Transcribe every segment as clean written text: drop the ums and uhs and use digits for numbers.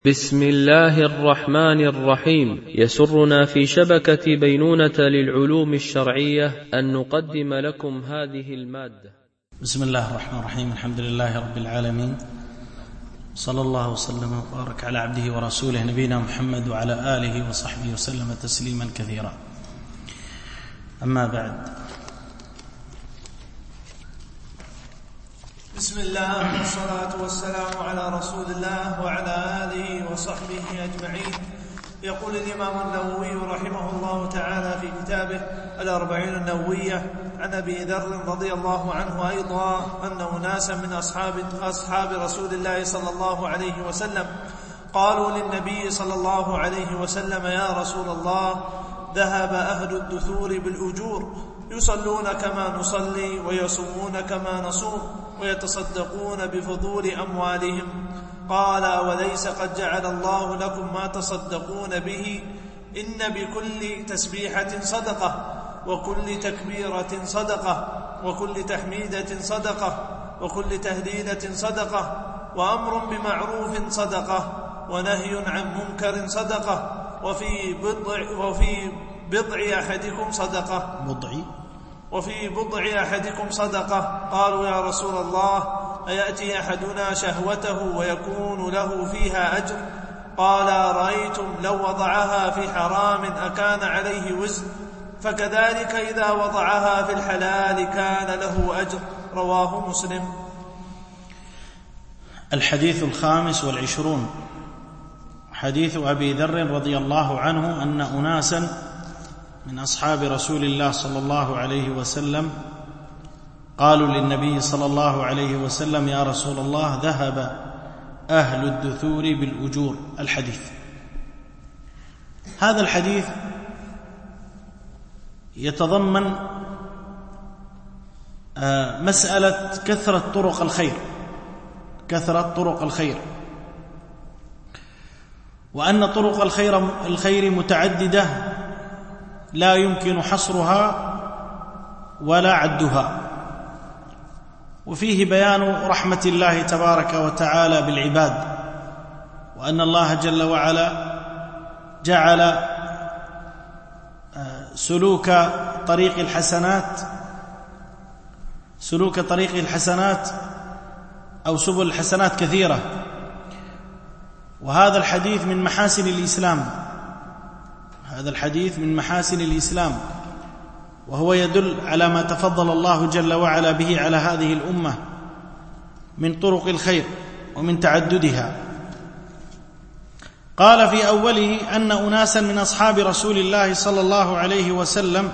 بسم الله الرحمن الرحيم. يسرنا في شبكة بينونة للعلوم الشرعية أن نقدم لكم هذه المادة. بسم الله الرحمن الرحيم. الحمد لله رب العالمين، صلى الله وسلم وبارك على عبده ورسوله نبينا محمد وعلى آله وصحبه وسلم تسليما كثيرا. أما بعد، بسم الله والصلاة والسلام على رسول الله وعلى آله وصحبه أجمعين. يقول الإمام النووي رحمه الله تعالى في كتابه الأربعين النووية عن أبي ذر رضي الله عنه أيضا أن أناسا من أصحاب رسول الله صلى الله عليه وسلم قالوا للنبي صلى الله عليه وسلم: يا رسول الله، ذهب أهل الدثور بالأجور، يصلون كما نصلي ويصومون كما نصوم ويتصدقون بفضول أموالهم. قال: أوليس قد جعل الله لكم ما تصدقون به؟ إن بكل تسبيحة صدقة، وكل تكبيرة صدقة، وكل تحميدة صدقة، وكل تهليلة صدقة، وأمر بمعروف صدقة، ونهي عن منكر صدقة، وفي بضع أحدكم صدقة. وفي بضع أحدكم صدقة. قالوا: يا رسول الله، أيأتي أحدنا شهوته ويكون له فيها أجر؟ قال: رأيتم لو وضعها في حرام أكان عليه وزر؟ فكذلك إذا وضعها في الحلال كان له أجر. رواه مسلم. الحديث 25، حديث أبي ذر رضي الله عنه أن أناسا من أصحاب رسول الله صلى الله عليه وسلم قالوا للنبي صلى الله عليه وسلم: يا رسول الله، ذهب أهل الدثور بالأجور. الحديث هذا الحديث يتضمن مسألة كثرة طرق الخير، وأن طرق الخير متعددة لا يمكن حصرها ولا عدها، وفيه بيان رحمة الله تبارك وتعالى بالعباد، وأن الله جل وعلا جعل سلوك طريق الحسنات أو سبل الحسنات كثيرة. وهذا الحديث من محاسن الإسلام، وهو يدل على ما تفضل الله جل وعلا به على هذه الأمة من طرق الخير ومن تعددها. قال في أوله أن أناسا من أصحاب رسول الله صلى الله عليه وسلم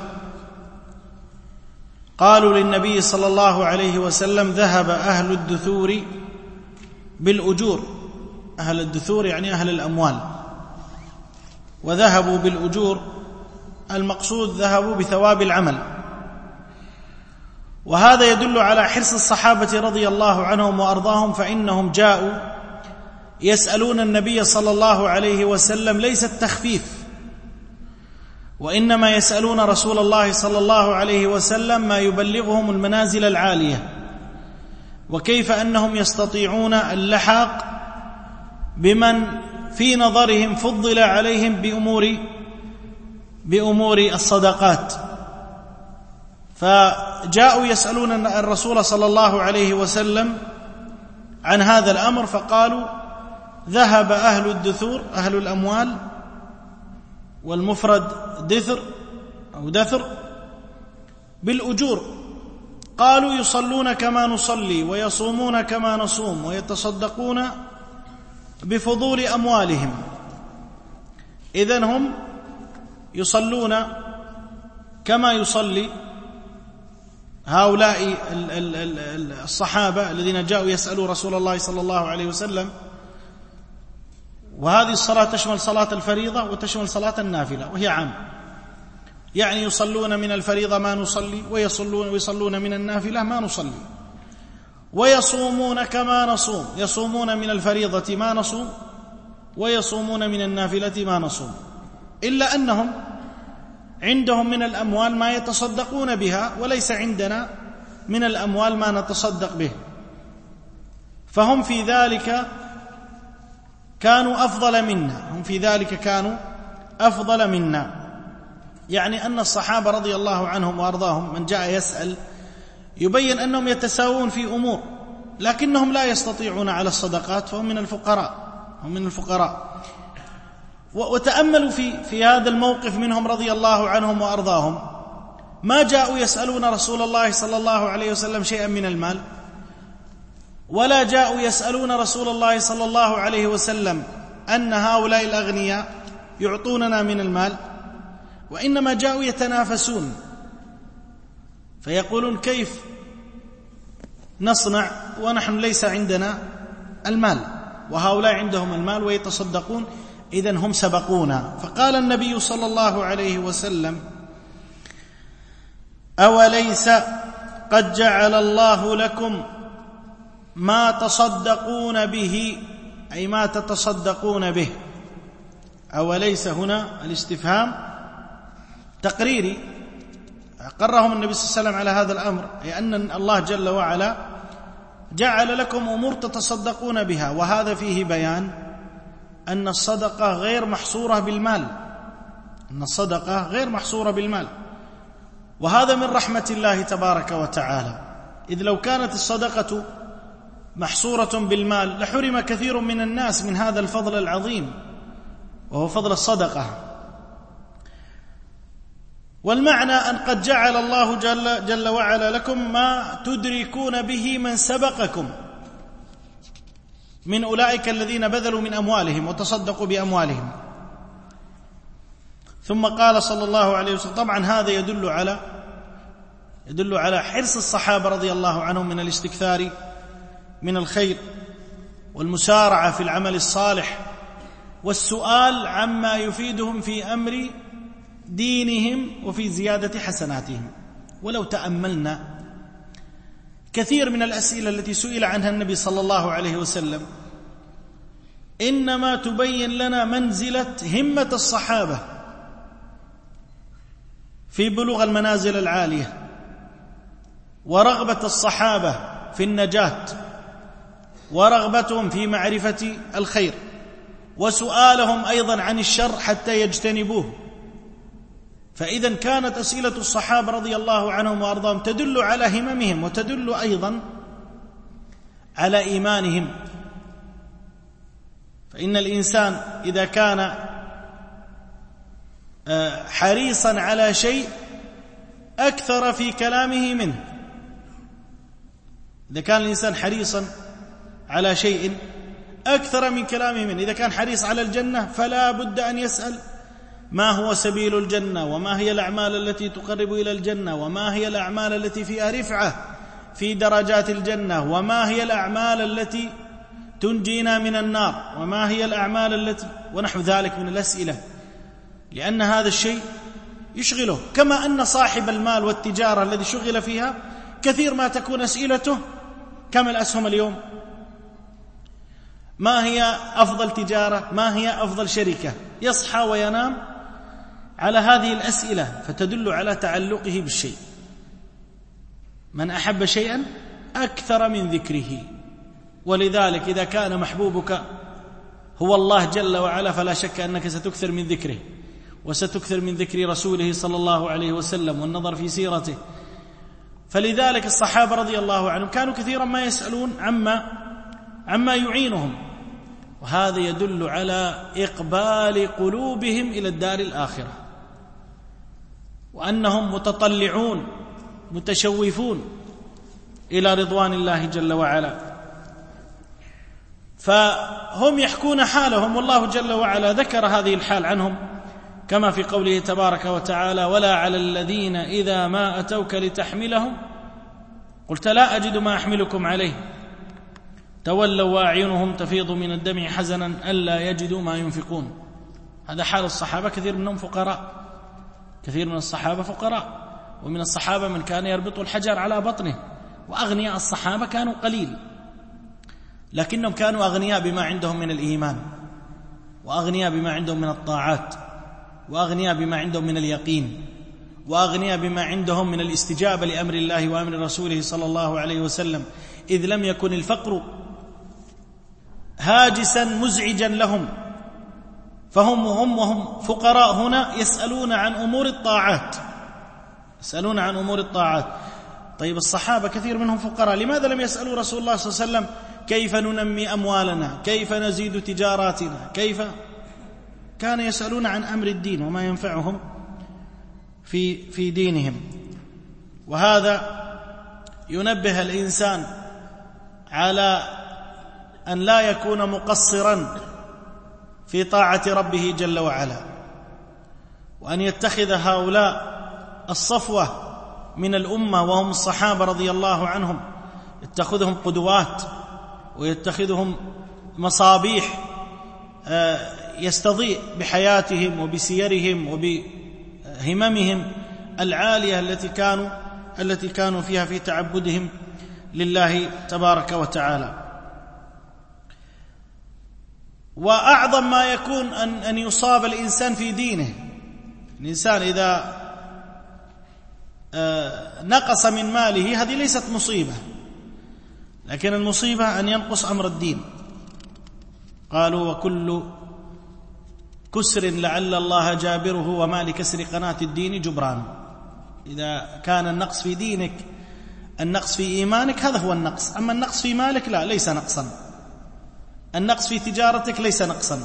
قالوا للنبي صلى الله عليه وسلم: ذهب أهل الدثور بالأجور. أهل الدثور يعني أهل الأموال، وذهبوا بالأجور المقصود ذهبوا بثواب العمل. وهذا يدل على حرص الصحابة رضي الله عنهم وأرضاهم، فإنهم جاءوا يسألون النبي صلى الله عليه وسلم ليس التخفيف، وإنما يسألون رسول الله صلى الله عليه وسلم ما يبلغهم المنازل العالية، وكيف أنهم يستطيعون اللحاق بمن في نظرهم فضل عليهم بأمور الصدقات. فجاءوا يسألون الرسول صلى الله عليه وسلم عن هذا الأمر، فقالوا: ذهب أهل الدثور، أهل الأموال، والمفرد دثر أو دثر، بالأجور. قالوا: يصلون كما نصلي ويصومون كما نصوم ويتصدقون بفضول أموالهم. إذن هم يصلون كما يصلي هؤلاء الصحابة الذين جاءوا يسألوا رسول الله صلى الله عليه وسلم. وهذه الصلاة تشمل صلاة الفريضة وتشمل صلاة النافلة، وهي عام، يعني يصلون من الفريضة ما نصلي، ويصلون من النافلة ما نصلي، ويصومون كما نصوم، يصومون من الفريضة ما نصوم، ويصومون من النافلة ما نصوم، إلا أنهم عندهم من الأموال ما يتصدقون بها، وليس عندنا من الأموال ما نتصدق به. فهم في ذلك كانوا أفضل منا، هم في ذلك كانوا أفضل منا، يعني أن الصحابة رضي الله عنهم وأرضاهم من جاء يسأل يبين أنهم يتساوون في أمور، لكنهم لا يستطيعون على الصدقات، فهم من الفقراء. وتأملوا في هذا الموقف منهم رضي الله عنهم وأرضاهم، ما جاءوا يسألون رسول الله صلى الله عليه وسلم شيئا من المال، ولا جاءوا يسألون رسول الله صلى الله عليه وسلم أن هؤلاء الأغنياء يعطوننا من المال، وإنما جاءوا يتنافسون، فيقولون كيف نصنع ونحن ليس عندنا المال، وهؤلاء عندهم المال ويتصدقون، إذن هم سبقونا. فقال النبي صلى الله عليه وسلم: أوليس قد جعل الله لكم ما تصدقون به، أي ما تتصدقون به. أوليس هنا الاستفهام تقريري، قرهم النبي صلى الله عليه وسلم على هذا الأمر، أي أن الله جل وعلا جعل لكم أمور تتصدقون بها، وهذا فيه بيان أن الصدقة غير محصورة بالمال، وهذا من رحمة الله تبارك وتعالى، إذ لو كانت الصدقة محصورة بالمال لحرم كثير من الناس من هذا الفضل العظيم، وهو فضل الصدقة. والمعنى أن قد جعل الله جل وعلا لكم ما تدركون به من سبقكم من أولئك الذين بذلوا من أموالهم وتصدقوا بأموالهم. ثم قال صلى الله عليه وسلم، طبعا هذا يدل على حرص الصحابة رضي الله عنهم من الاستكثار من الخير والمسارعة في العمل الصالح والسؤال عما يفيدهم في أمر دينهم وفي زيادة حسناتهم. ولو تأملنا كثير من الأسئلة التي سئل عنها النبي صلى الله عليه وسلم إنما تبين لنا منزلة همة الصحابة في بلوغ المنازل العالية، ورغبة الصحابة في النجاة، ورغبتهم في معرفة الخير، وسؤالهم أيضا عن الشر حتى يجتنبوه. فإذا كانت أسئلة الصحابة رضي الله عنهم وأرضاهم تدل على هممهم، وتدل أيضا على إيمانهم. فإن الإنسان إذا كان حريصا على شيء أكثر في كلامه منه، إذا كان الإنسان حريصا على شيء أكثر من كلامه منه، إذا كان حريص على الجنة فلا بد أن يسأل ما هو سبيل الجنة، وما هي الأعمال التي تقرب إلى الجنة، وما هي الأعمال التي فيها رفعة في درجات الجنة، وما هي الأعمال التي تنجينا من النار، وما هي الأعمال التي ونحو ذلك من الأسئلة، لأن هذا الشيء يشغله. كما أن صاحب المال والتجارة الذي شغل فيها كثير ما تكون أسئلته كما الأسهم اليوم، ما هي أفضل تجارة، ما هي أفضل شركة، يصحى وينام على هذه الأسئلة، فتدل على تعلقه بالشيء. من أحب شيئا أكثر من ذكره، ولذلك إذا كان محبوبك هو الله جل وعلا فلا شك أنك ستكثر من ذكره، وستكثر من ذكر رسوله صلى الله عليه وسلم والنظر في سيرته. فلذلك الصحابة رضي الله عنهم كانوا كثيرا ما يسألون عما يعينهم، وهذا يدل على إقبال قلوبهم إلى الدار الآخرة، وأنهم متطلعون متشوفون إلى رضوان الله جل وعلا. فهم يحكون حالهم، والله جل وعلا ذكر هذه الحال عنهم كما في قوله تبارك وتعالى: ولا على الذين إذا ما أتوك لتحملهم قلت لا أجد ما أحملكم عليه تولوا وأعينهم تفيض من الدمع حزنا ألا يجدوا ما ينفقون. هذا حال الصحابة، كثير منهم فقراء، كثير من الصحابة فقراء، ومن الصحابة من كان يربط الحجر على بطنه، وأغنياء الصحابة كانوا قليل، لكنهم كانوا أغنياء بما عندهم من الإيمان، وأغنياء بما عندهم من الطاعات، وأغنياء بما عندهم من اليقين، وأغنياء بما عندهم من الاستجابة لأمر الله وأمر رسوله صلى الله عليه وسلم، إذ لم يكن الفقر هاجسا مزعجا لهم، فهم وهم فقراء هنا يسألون عن أمور الطاعات. طيب الصحابة كثير منهم فقراء، لماذا لم يسألوا رسول الله صلى الله عليه وسلم كيف ننمي أموالنا، كيف نزيد تجاراتنا، كيف؟ كان يسألون عن أمر الدين وما ينفعهم في دينهم. وهذا ينبه الإنسان على أن لا يكون مقصرا في طاعة ربه جل وعلا، وأن يتخذ هؤلاء الصفوة من الأمة وهم الصحابة رضي الله عنهم، يتخذهم قدوات ويتخذهم مصابيح يستضيء بحياتهم وبسيرهم وبهممهم العالية التي كانوا فيها في تعبدهم لله تبارك وتعالى. وأعظم ما يكون أن يصاب الإنسان في دينه. الإنسان إذا نقص من ماله هذه ليست مصيبة، لكن المصيبة أن ينقص أمر الدين. قالوا وكل كسر لعل الله جابره وما لكسر قناة الدين جبران. إذا كان النقص في دينك، النقص في إيمانك، هذا هو النقص. أما النقص في مالك لا، ليس نقصا. النقص في تجارتك ليس نقصا،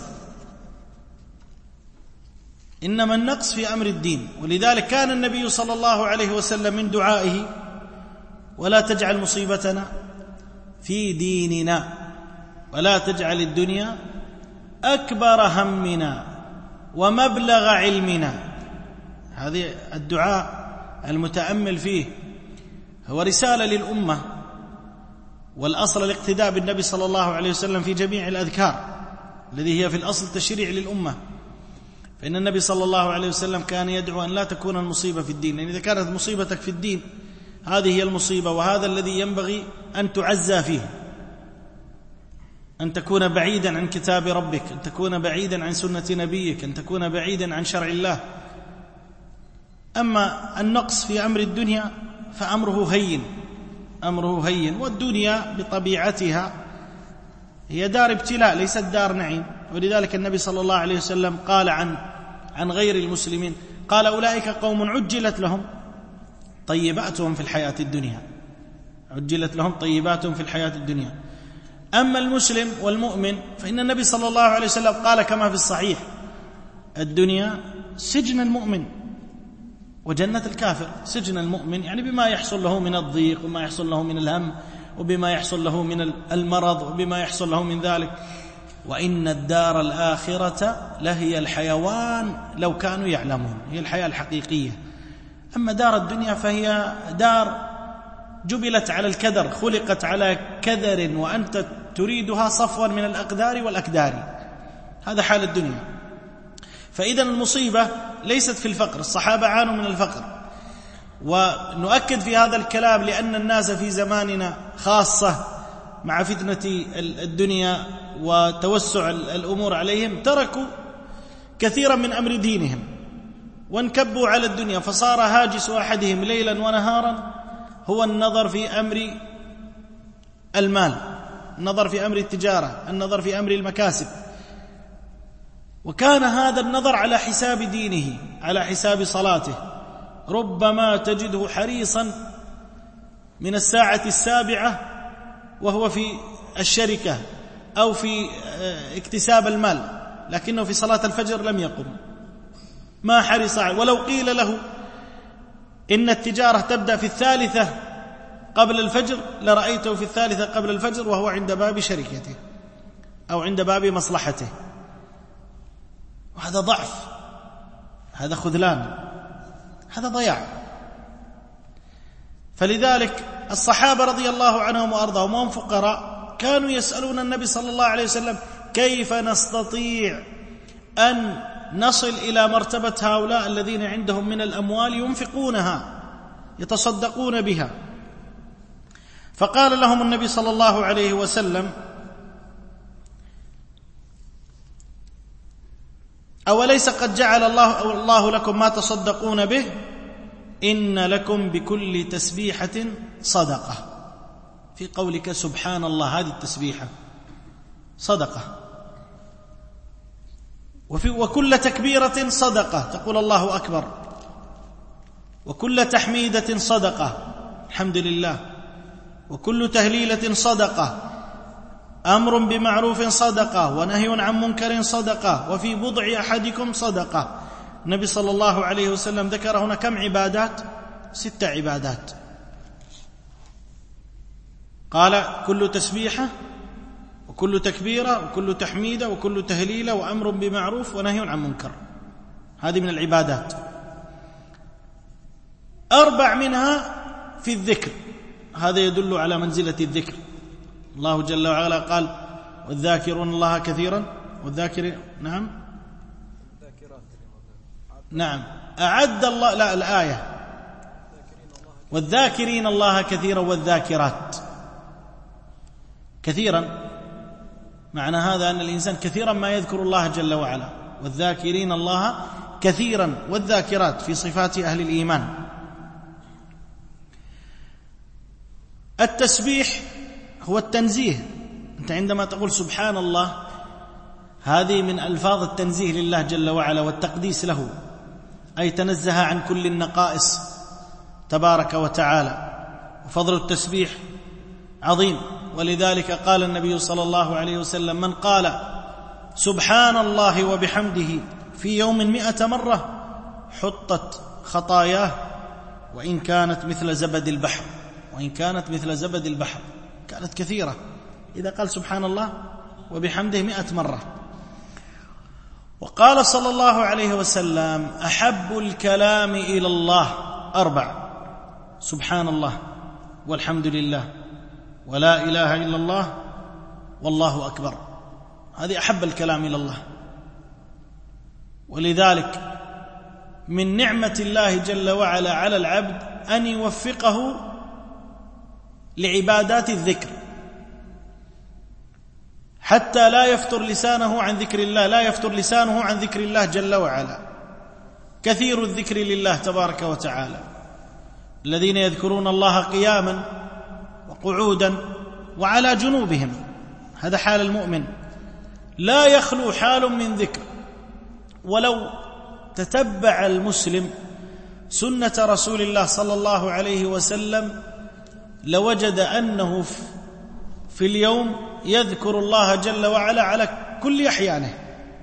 إنما النقص في أمر الدين. ولذلك كان النبي صلى الله عليه وسلم من دعائه ولا تجعل مصيبتنا في ديننا ولا تجعل الدنيا أكبر همنا ومبلغ علمنا. هذه الدعاء المتأمل فيه هو رسالة للأمة، والأصل الاقتداء بالنبي صلى الله عليه وسلم في جميع الأذكار، الذي هي في الأصل تشريع للأمة. فإن النبي صلى الله عليه وسلم كان يدعو أن لا تكون المصيبة في الدين، لأن إذا كانت مصيبتك في الدين هذه هي المصيبة، وهذا الذي ينبغي أن تعزى فيه، أن تكون بعيدا عن كتاب ربك، أن تكون بعيدا عن سنة نبيك، أن تكون بعيدا عن شرع الله. أما النقص في أمر الدنيا فأمره هين، والدنيا بطبيعتها هي دار ابتلاء ليست دار نعيم. ولذلك النبي صلى الله عليه وسلم قال عن غير المسلمين، قال أولئك قوم عجلت لهم طيباتهم في الحياة الدنيا، أما المسلم والمؤمن فإن النبي صلى الله عليه وسلم قال كما في الصحيح: الدنيا سجن المؤمن وجنة الكافر. سجن المؤمن يعني بما يحصل له من الضيق، وما يحصل له من الهم، وبما يحصل له من المرض، وبما يحصل له من ذلك. وإن الدار الآخرة لهي الحيوان لو كانوا يعلمون، هي الحياة الحقيقية. أما دار الدنيا فهي دار جبلت على الكدر، خلقت على كدر، وأنت تريدها صفوا من الأقدار والأكدار. هذا حال الدنيا. فإذا المصيبة ليست في الفقر، الصحابة عانوا من الفقر. ونؤكد في هذا الكلام لأن الناس في زماننا خاصة مع فتنة الدنيا وتوسع الأمور عليهم تركوا كثيرا من أمر دينهم وانكبوا على الدنيا، فصار هاجس أحدهم ليلا ونهارا هو النظر في أمر المال، النظر في أمر التجارة، النظر في أمر المكاسب. وكان هذا النظر على حساب دينه، على حساب صلاته. ربما تجده حريصا من الساعة 7 وهو في الشركة أو في اكتساب المال، لكنه في صلاة الفجر لم يقم، ما حرص. ولو قيل له إن التجارة تبدأ في 3 قبل الفجر لرأيته في 3 قبل الفجر وهو عند باب شركته أو عند باب مصلحته. وهذا ضعف، هذا خذلان، هذا ضياع. فلذلك الصحابة رضي الله عنهم وأرضاهم وهم فقراء كانوا يسألون النبي صلى الله عليه وسلم كيف نستطيع أن نصل إلى مرتبة هؤلاء الذين عندهم من الأموال ينفقونها يتصدقون بها. فقال لهم النبي صلى الله عليه وسلم: أوليس قد جعل الله لكم ما تصدقون به؟ إن لكم بكل تسبيحة صدقة. في قولك سبحان الله، هذه التسبيحة صدقة. وكل تكبيرة صدقة، تقول الله أكبر. وكل تحميدة صدقة، الحمد لله. وكل تهليلة صدقة. أمر بمعروف صدقة، ونهي عن منكر صدقة، وفي بضع أحدكم صدقة. النبي صلى الله عليه وسلم ذكر هنا كم عبادات؟ 6 عبادات. قال كل تسبيحة، وكل تكبيرة، وكل تحميدة، وكل تهليلة، وأمر بمعروف، ونهي عن منكر. هذه من العبادات. 4 منها في الذكر، هذا يدل على منزلة الذكر. الله جل وعلا قال والذاكرون الله كثيرا والذاكرين، نعم أعد الله، لا الآية والذاكرين الله كثيرا والذاكرات. كثيرا معنى هذا أن الإنسان كثيرا ما يذكر الله جل وعلا، والذاكرين الله كثيرا والذاكرات في صفات أهل الإيمان. التسبيح هو التنزيه. أنت عندما تقول سبحان الله، هذه من ألفاظ التنزيه لله جل وعلا والتقديس له، أي تنزه عن كل النقائص تبارك وتعالى. وفضل التسبيح عظيم، ولذلك قال النبي صلى الله عليه وسلم من قال سبحان الله وبحمده في يوم 100 مرة حطت خطاياه وإن كانت مثل زبد البحر. وإن كانت مثل زبد البحر، كانت كثيرة. إذا قال سبحان الله وبحمده 100 مرة. وقال صلى الله عليه وسلم أحب الكلام إلى الله 4: سبحان الله والحمد لله ولا إله إلا الله والله أكبر. هذه أحب الكلام إلى الله. ولذلك من نعمة الله جل وعلا على العبد أن يوفقه لعبادات الذكر، حتى لا يفتر لسانه عن ذكر الله، لا يفتر لسانه عن ذكر الله جل وعلا. كثير الذكر لله تبارك وتعالى، الذين يذكرون الله قياما وقعودا وعلى جنوبهم. هذا حال المؤمن، لا يخلو حال من ذكر. ولو تتبع المسلم سنة رسول الله صلى الله عليه وسلم لوجد أنه في اليوم يذكر الله جل وعلا على كل أحيانه.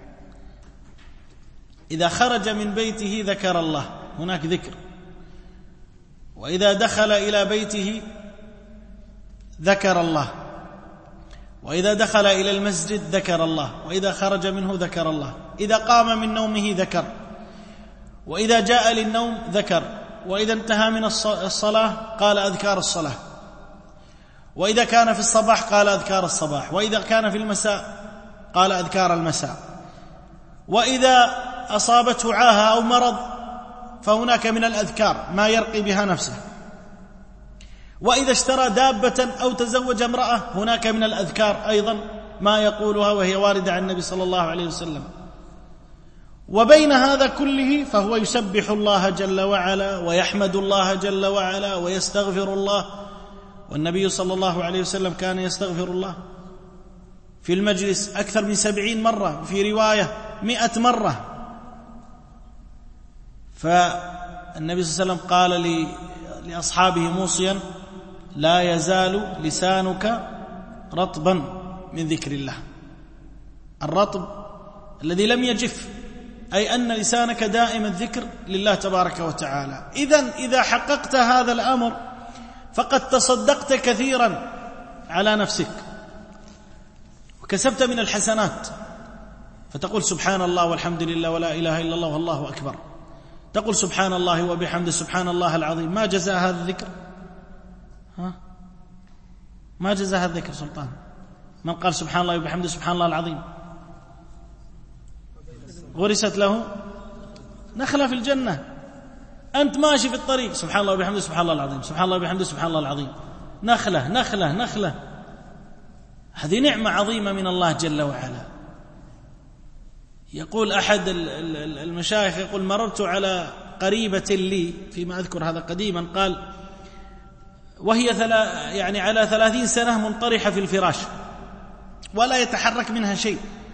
إذا خرج من بيته ذكر الله، هناك ذكر. وإذا دخل إلى بيته ذكر الله، وإذا دخل إلى المسجد ذكر الله، وإذا خرج منه ذكر الله، إذا قام من نومه ذكر، وإذا جاء للنوم ذكر، وإذا انتهى من الصلاة قال أذكار الصلاة، وإذا كان في الصباح قال أذكار الصباح، وإذا كان في المساء قال أذكار المساء. وإذا أصابته عاهة أو مرض فهناك من الأذكار ما يرقي بها نفسه. وإذا اشترى دابة أو تزوج امرأة هناك من الأذكار أيضا ما يقولها وهي واردة عن النبي صلى الله عليه وسلم. وبين هذا كله فهو يسبح الله جل وعلا ويحمد الله جل وعلا ويستغفر الله. والنبي صلى الله عليه وسلم كان يستغفر الله في المجلس أكثر من 70 مرة، في رواية 100 مرة. فالنبي صلى الله عليه وسلم قال لأصحابه موصيا لا يزال لسانك رطبا من ذكر الله. الرطب الذي لم يجف، أي أن لسانك دائما ذكر لله تبارك وتعالى. إذا حققت هذا الأمر فقد تصدقت كثيرا على نفسك وكسبت من الحسنات. فتقول سبحان الله والحمد لله ولا إله إلا الله والله أكبر. تقول سبحان الله وبحمده سبحان الله العظيم. ما جزاء هذا الذكر؟ ما جزاء هذا الذكر سلطان؟ من قال سبحان الله وبحمده سبحان الله العظيم غرست له نخلة في الجنة. أنت ماشي في الطريق سبحان الله وبحمده سبحان الله العظيم، سبحان الله وبحمده سبحان الله العظيم، نخلة نخلة نخلة. هذه نعمة عظيمة من الله جل وعلا. يقول أحد المشايخ يقول مررت على قريبة لي، فيما أذكر هذا قديما، قال وهي يعني على 30 سنة منطرحة في الفراش، ولا يتحرك منها شيء.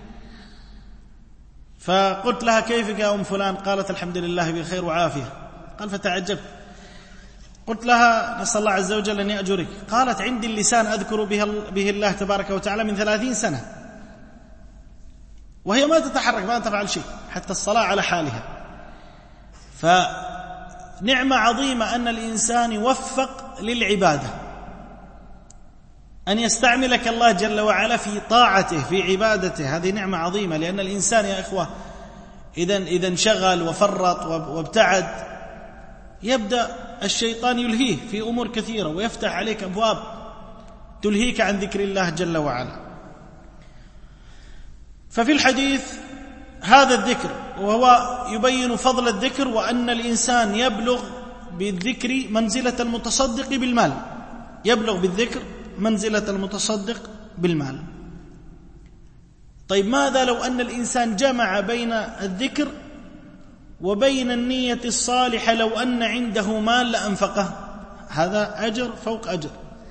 فقلت لها: كيفك يا أم فلان؟ قالت: الحمد لله بخير وعافية. قال: فتعجبت. قلت لها: نسأل الله عز وجل أن يأجرك. قالت: عندي اللسان أذكر به الله تبارك وتعالى من 30 سنة، وهي ما تتحرك، ما تفعل شيء، حتى الصلاة على حالها. فنعمة عظيمة أن الإنسان يوفق للعبادة، أن يستعملك الله جل وعلا في طاعته، في عبادته. هذه نعمة عظيمة، لأن الإنسان يا إخوة إذا انشغل وفرط وابتعد، يبدأ الشيطان يلهيه في أمور كثيرة، ويفتح عليك أبواب تلهيك عن ذكر الله جل وعلا. ففي الحديث هذا الذكر، وهو يبين فضل الذكر، وأن الإنسان يبلغ بالذكر منزلة المتصدق بالمال، يبلغ بالذكر منزلة المتصدق بالمال. طيب، ماذا لو أن الإنسان جمع بين الذكر وبين النية الصالحة؟ لو أن عنده مال لأنفقه، هذا أجر فوق أجر،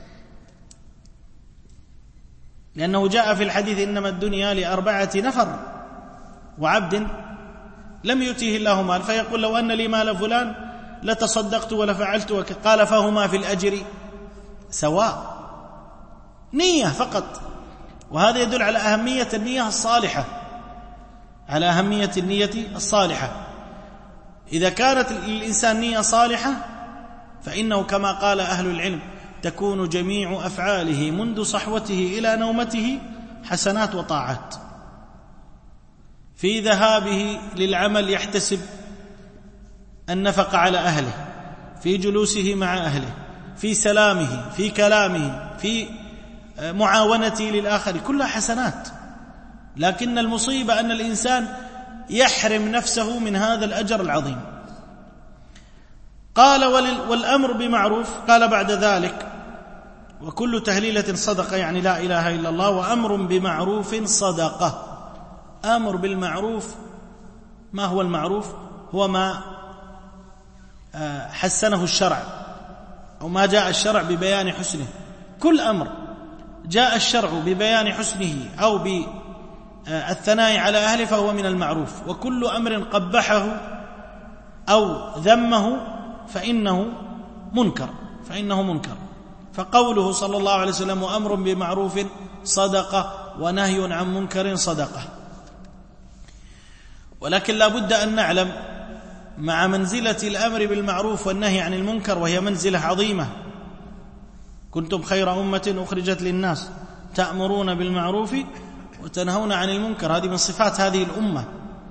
لأنه جاء في الحديث: إنما الدنيا ل4 نفر وعبد لم يؤته الله مال، فيقول: لو أن لي مال فلان لتصدقت ولفعلت قال: فهما في الأجر سواء. نية فقط. وهذا يدل على أهمية النية الصالحة، على أهمية النية الصالحة. إذا كانت للإنسان نية صالحة فإنه كما قال أهل العلم: تكون جميع أفعاله منذ صحوته إلى نومته حسنات وطاعات. في ذهابه للعمل يحتسب النفقة على أهله، في جلوسه مع أهله، في سلامه، في كلامه، في معاونته للآخر، كلها حسنات. لكن المصيبة أن الإنسان يحرم نفسه من هذا الأجر العظيم. قال: والأمر بمعروف. قال بعد ذلك: وكل تهليلة صدقة، يعني لا إله إلا الله. وأمر بمعروف صدقة. أمر بالمعروف، ما هو المعروف؟ هو ما حسنه الشرع، أو ما جاء الشرع ببيان حسنه. كل أمر جاء الشرع ببيان حسنه أو بالثناء على أهله فهو من المعروف. وكل أمر قبحه أو ذمه فإنه منكر. فقوله صلى الله عليه وسلم: وأمر بمعروف صدقة، ونهي عن منكر صدقة. ولكن لا بد أن نعلم مع منزلة الأمر بالمعروف والنهي عن المنكر، وهي منزلة عظيمة: كنتم خير أمة أخرجت للناس تأمرون بالمعروف وتنهون عن المنكر. هذه من صفات هذه الأمة.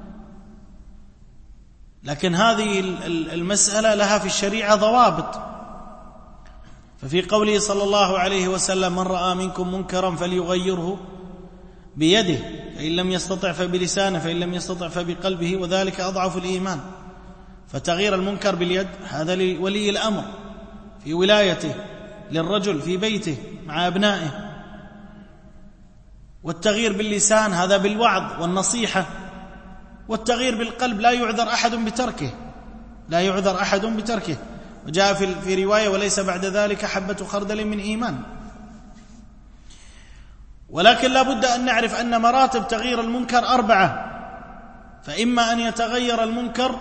لكن هذه المسألة لها في الشريعة ضوابط. ففي قوله صلى الله عليه وسلم: من رأى منكم منكرا فليغيره بيده، فإن لم يستطع فبلسانه، فإن لم يستطع فبقلبه، وذلك أضعف الإيمان. فتغيير المنكر باليد هذا لولي الأمر في ولايته، للرجل في بيته مع أبنائه. والتغيير باللسان هذا بالوعظ والنصيحة. والتغيير بالقلب لا يعذر أحد بتركه. وجاء في رواية: وليس بعد ذلك حبة خردل من إيمان. ولكن لا بد أن نعرف أن مراتب تغيير المنكر 4. فإما أن يتغير المنكر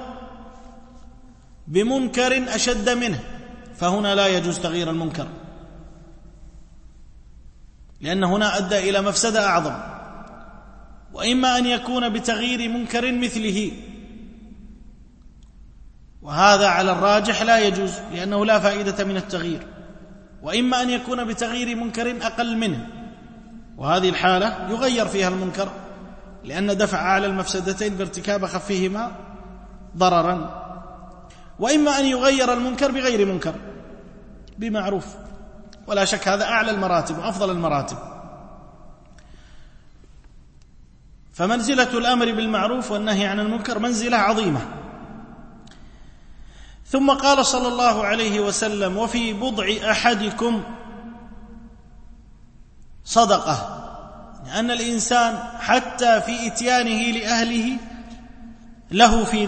بمنكر أشد منه، فهنا لا يجوز تغيير المنكر، لأن هنا أدى إلى مفسدة أعظم. وإما أن يكون بتغيير منكر مثله، وهذا على الراجح لا يجوز، لأنه لا فائدة من التغيير. وإما أن يكون بتغيير منكر أقل منه، وهذه الحالة يغير فيها المنكر، لأن دفع أعلى المفسدتين بارتكاب أخفهما ضررا. وإما أن يغير المنكر بغير منكر، بمعروف، ولا شك هذا أعلى المراتب وأفضل المراتب. فمنزلة الأمر بالمعروف والنهي عن المنكر منزلة عظيمة. ثم قال صلى الله عليه وسلم: وفي بضع أحدكم صدقة. لأن الإنسان حتى في إتيانه لأهله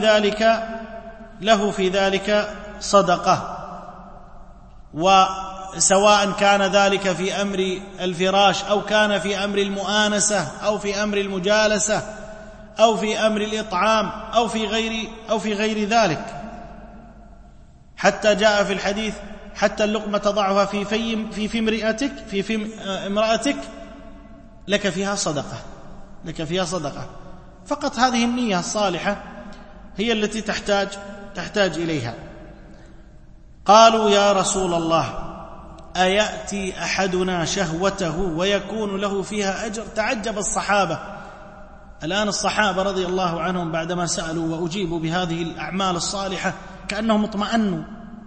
له في ذلك صدقة. وسواء كان ذلك في أمر الفراش أو كان في أمر المؤانسة أو في أمر المجالسة أو في أمر الإطعام أو في غير ذلك. حتى جاء في الحديث: حتى اللقمة تضعها في امرأتك لك فيها صدقة. فقط هذه النية الصالحة هي التي تحتاج إليها. قالوا: يا رسول الله، أيأتي أحدنا شهوته ويكون له فيها أجر؟ تعجب الصحابة. الآن الصحابة رضي الله عنهم بعدما سألوا وأجيبوا بهذه الأعمال الصالحة كأنهم اطمأنوا،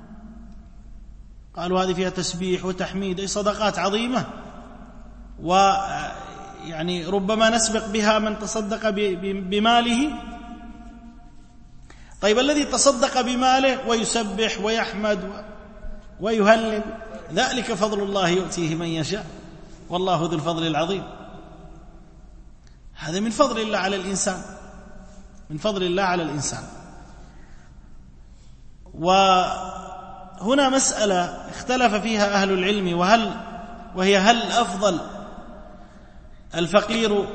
قالوا: هذه فيها تسبيح وتحميد، أي صدقات عظيمة، ويعني ربما نسبق بها من تصدق بماله. طيب، الذي تصدق بماله ويسبح ويحمد ويهلل، ذلك فضل الله يؤتيه من يشاء، والله ذو الفضل العظيم. هذا من فضل الله على الإنسان. وهنا مسألة اختلف فيها أهل العلم، وهي هل أفضل الفقير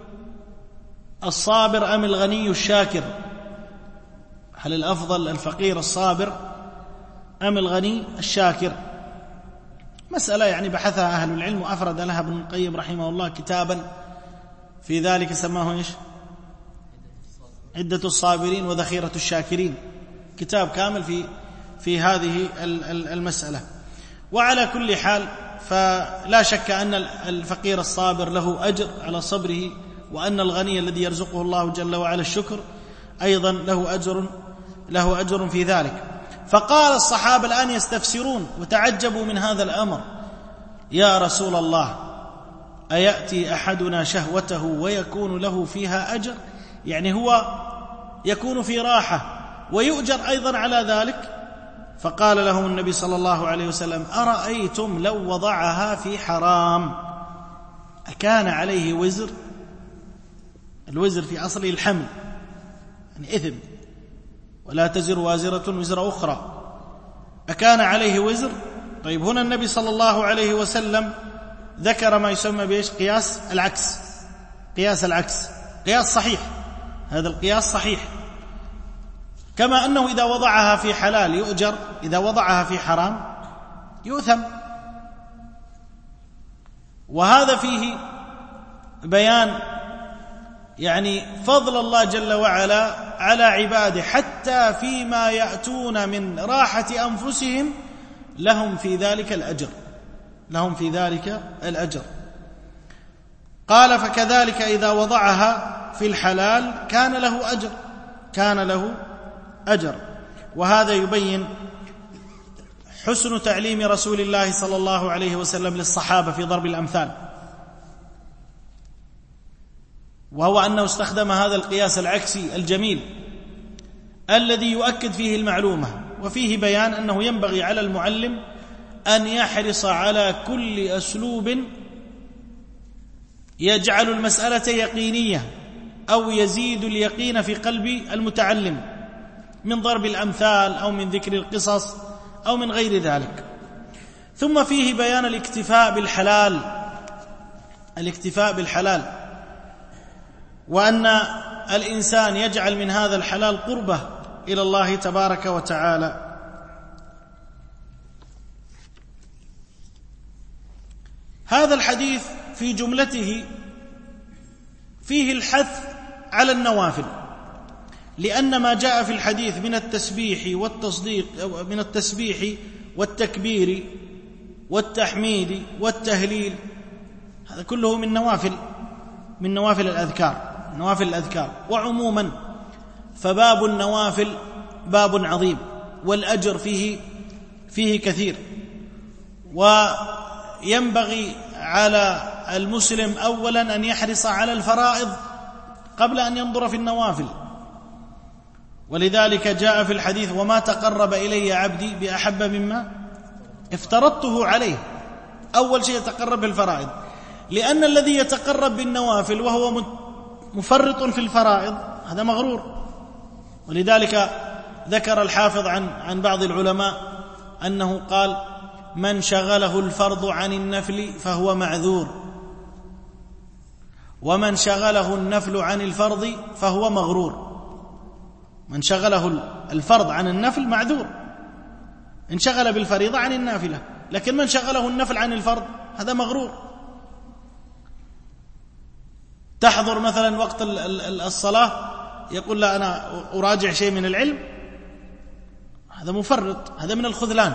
الصابر أم الغني الشاكر؟ هل الأفضل الفقير الصابر أم الغني الشاكر؟ مسألة يعني بحثها أهل العلم، وأفرد لها ابن القيم رحمه الله كتابا في ذلك سماه إيش؟ عدة الصابرين وذخيرة الشاكرين، كتاب كامل في هذه المسألة. وعلى كل حال، فلا شك أن الفقير الصابر له أجر على صبره، وأن الغني الذي يرزقه الله جل وعلا الشكر أيضا له أجر في ذلك. فقال الصحابة الآن يستفسرون وتعجبوا من هذا الأمر: يا رسول الله، أيأتي أحدنا شهوته ويكون له فيها أجر؟ يعني هو يكون في راحة ويؤجر أيضا على ذلك. فقال لهم النبي صلى الله عليه وسلم: أرأيتم لو وضعها في حرام أكان عليه وزر؟ الوزر في أصله الحمل، يعني إثم، ولا تزر وازرة وزر أخرى، أكان عليه وزر؟ طيب، هنا النبي صلى الله عليه وسلم ذكر ما يسمى بإيش؟ قياس العكس، قياس صحيح. هذا القياس صحيح، كما أنه إذا وضعها في حلال يؤجر، إذا وضعها في حرام يؤثم. وهذا فيه بيان يعني فضل الله جل وعلا على عباده، حتى فيما يأتون من راحة أنفسهم لهم في ذلك الأجر. قال: فكذلك إذا وضعها في الحلال كان له أجر. وهذا يبين حسن تعليم رسول الله صلى الله عليه وسلم للصحابة في ضرب الأمثال، وهو أنه استخدم هذا القياس العكسي الجميل الذي يؤكد فيه المعلومة، وفيه بيان أنه ينبغي على المعلم أن يحرص على كل أسلوب يجعل المسألة يقينية أو يزيد اليقين في قلب المتعلم، من ضرب الأمثال أو من ذكر القصص أو من غير ذلك. ثم فيه بيان الاكتفاء بالحلال، وأن الإنسان يجعل من هذا الحلال قربة إلى الله تبارك وتعالى. هذا الحديث في جملته فيه الحث على النوافل، لأن ما جاء في الحديث من التسبيح والتصديق، من التسبيح والتكبير والتحميد والتهليل، هذا كله من نوافل الأذكار. وعموما فباب النوافل باب عظيم، والأجر فيه كثير، وينبغي على المسلم أولا أن يحرص على الفرائض قبل أن ينظر في النوافل. ولذلك جاء في الحديث: وما تقرب إلي عبدي بأحب مما افترضته عليه. أول شيء يتقرب بالفرائض، لأن الذي يتقرب بالنوافل وهو مفرط في الفرائض هذا مغرور. ولذلك ذكر الحافظ عن بعض العلماء أنه قال: من شغله الفرض عن النفل فهو معذور، ومن شغله النفل عن الفرض فهو مغرور. من شغله الفرض عن النفل معذور، انشغل بالفريضة عن النافلة، لكن من شغله النفل عن الفرض هذا مغرور. تحضر مثلا وقت الصلاة يقول لا أنا أراجع شيء من العلم، هذا مفرط، هذا من الخذلان.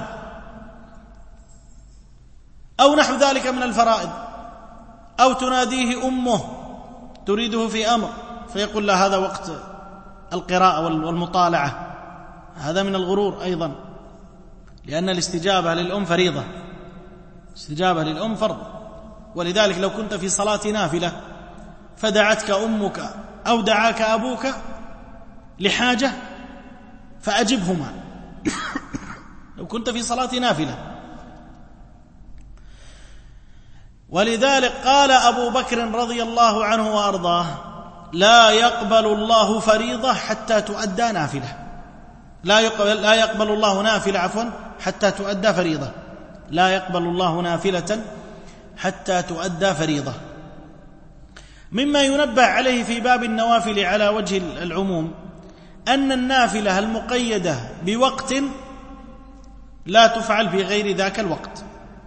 أو نحو ذلك من الفرائض، أو تناديه أمه تريده في أمر فيقول لا هذا وقت القراءة والمطالعة، هذا من الغرور أيضا، لأن الاستجابة للأم فريضة، استجابة للأم فرض. ولذلك لو كنت في صلاة نافلة فدعتك أمك أو دعاك أبوك لحاجة فأجبهما لو كنت في صلاة نافلة. ولذلك قال أبو بكر رضي الله عنه وأرضاه: لا يقبل الله فريضة حتى تؤدى نافلة. لا يقبل الله نافلة حتى تؤدى فريضة. لا يقبل الله نافلة حتى تؤدى فريضة. مما ينبه عليه في باب النوافل على وجه العموم أن النافلة المقيدة بوقت لا تفعل في غير ذاك الوقت،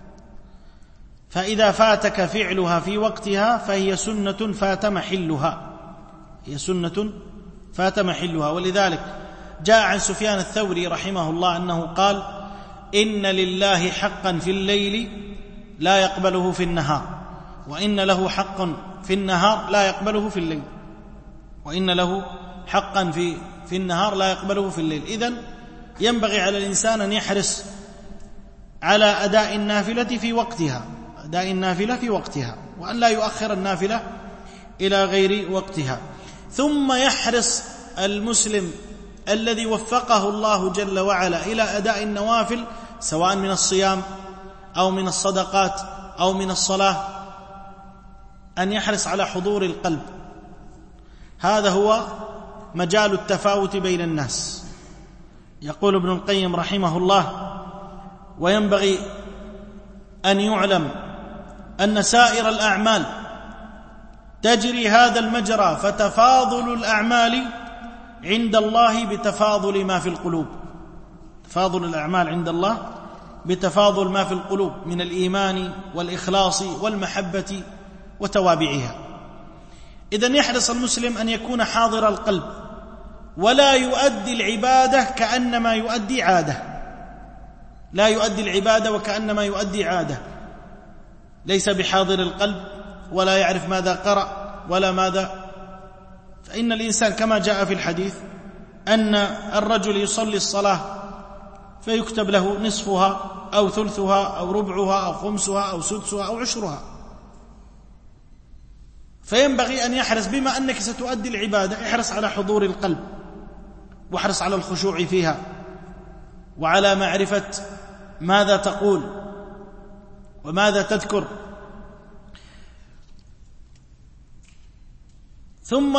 فإذا فاتك فعلها في وقتها فهي سنة فات محلها، هي سنة فات محلها. ولذلك جاء عن سفيان الثوري رحمه الله أنه قال: إن لله حقا في الليل لا يقبله في النهار، وإن له حق في النهار لا يقبله في الليل، وإن له حقا في النهار لا يقبله في الليل. إذن ينبغي على الإنسان أن يحرص على أداء النافلة في وقتها، أداء النافلة في وقتها، وأن لا يؤخر النافلة إلى غير وقتها. ثم يحرص المسلم الذي وفقه الله جل وعلا إلى أداء النوافل سواء من الصيام أو من الصدقات أو من الصلاة أن يحرص على حضور القلب. هذا هو مجال التفاوت بين الناس. يقول ابن القيم رحمه الله: وينبغي أن يعلم أن سائر الأعمال تجري هذا المجرى، فتفاضل الأعمال عند الله بتفاضل ما في القلوب. تفاضل الأعمال عند الله بتفاضل ما في القلوب من الإيمان والإخلاص والمحبة وتوابعها. إذن يحرص المسلم أن يكون حاضر القلب، ولا يؤدي العبادة كأنما يؤدي عادة، لا يؤدي العبادة وكأنما يؤدي عادة، ليس بحاضر القلب ولا يعرف ماذا قرأ ولا ماذا. فإن الإنسان كما جاء في الحديث أن الرجل يصلي الصلاة فيكتب له نصفها أو ثلثها أو ربعها أو خمسها أو سدسها أو عشرها. فينبغي أن يحرص، بما أنك ستؤدي العبادة احرص على حضور القلب، واحرص على الخشوع فيها، وعلى معرفة ماذا تقول وماذا تذكر. ثم